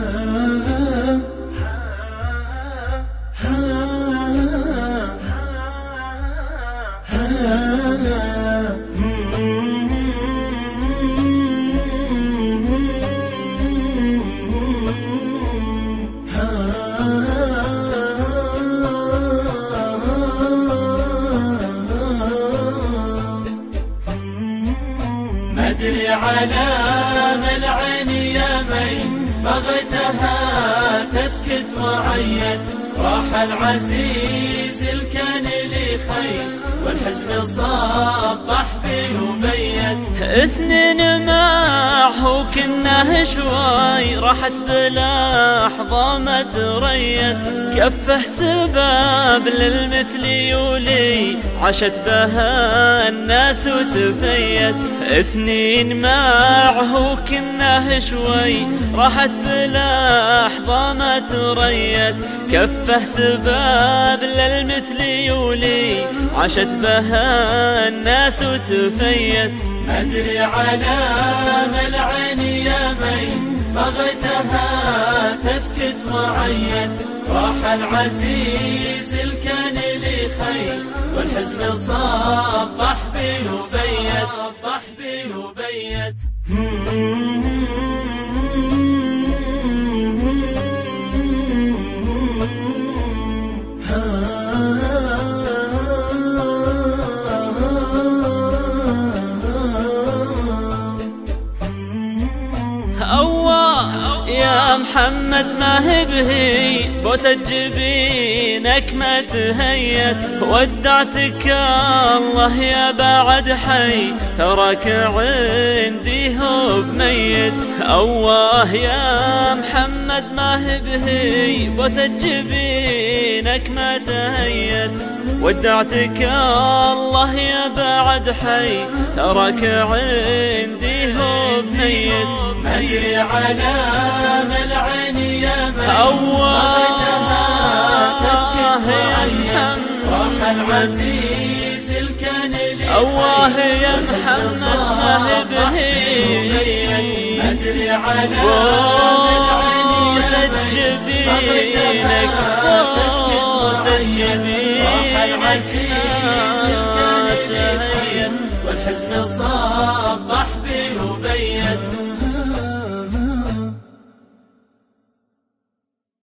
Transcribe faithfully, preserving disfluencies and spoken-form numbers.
مدري على ملعن يمين بغيتها تسكت وعين، راح العزيز الكان لي خير والحزن صبح بي وبيت. سنين معه كناه شوي راحت بلحظة ما تريت، كفه سباب للمثل يولي عاشت بها الناس وتفيت. سنين معه كناه شوي راحت بلحظة ما تريت، كفه سباب للمثل يولي عاشت بها الناس وتفيت. مدري على ملعن يمين بغيتها تسكت وعين، راح العزيز الكان لي خير والحزن صبح بي وبيت. صبح بي وبيت. أوه يا محمد ما هي بهي بوسة جبينك ما تهيت، ودعتك الله يا بعد حي تراك عندي هو بميت. أوه يا محمد ما هي بهي بوسة جبينك ما تهيت، ودعتك الله يا بعد حي تراك عندي هو بميت. مدري على ملعن يمين بغيتها تسكت وعين، راح العزيز الكان لي أواه يا محمد ما هي بهي. مدري على ملعن يمين جبينك بوسة جبينك والحزن صبح